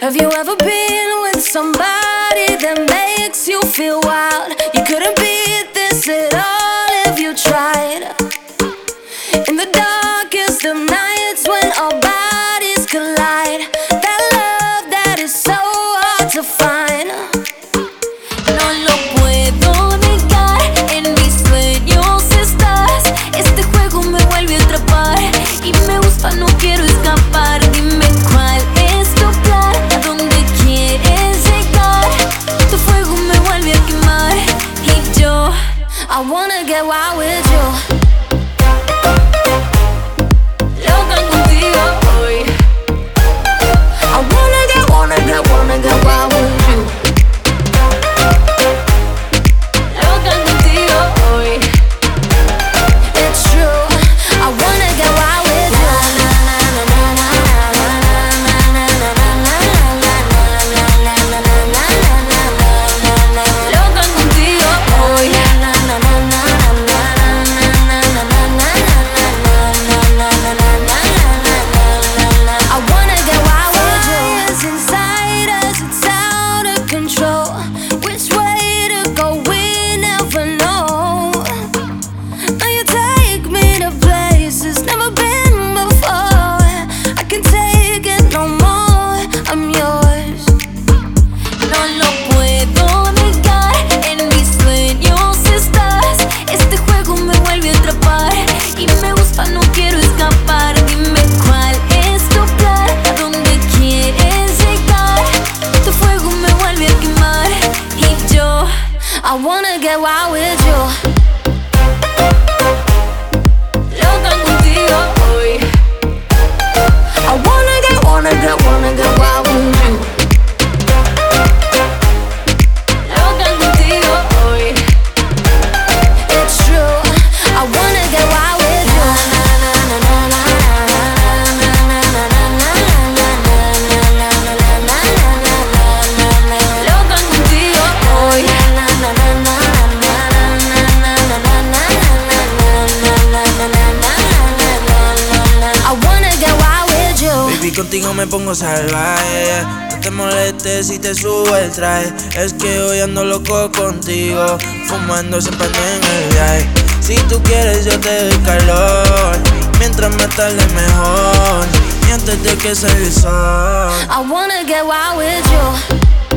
Have you ever been with somebody that makes you feel wild? You couldn't beat this at all if you tried. In the darkest of nights when our bodies collide, that love that is so hard to find. No lo puedo negar, en mis sueños estás. Este juego me vuelve a atrapar y me gusta, no quiero escapar. Dime cuál es tu plan, a dónde quieres llegar. Tu fuego me vuelve a quemar y yo, I wanna get wild with you. Loca contigo hoy. I wanna get wild with you. Loca contigo hoy. It's true, I wanna get wild with you. Loca contigo hoy. I wanna get wild with you. It's inside us, it's out of control. Which way to go, we never know. Now you take me to places never been before. I can't take it no more, I'm yours. No lo puedo negar, en mis sueños estás. Este juego me vuelve a atrapar y me gusta, no quiero escapar. Dime cuál es tu plan, a dónde quieres llegar. Tu fuego me vuelve a quemar y yo, I wanna get wild with you. Loca contigo hoy. I wanna get wild with you. Loca contigo hoy. It's true, I wanna get wild with you. Loca contigo hoy. I wanna get wild with you. Baby, contigo me pongo salvaje. No te molestes si te subo el traje. Es que hoy ando loco contigo, fumando siempre en el viaje. Si tú quieres yo te doy calor, mientras más tarde mejor, y antes de que salga el sol. I wanna get wild with you.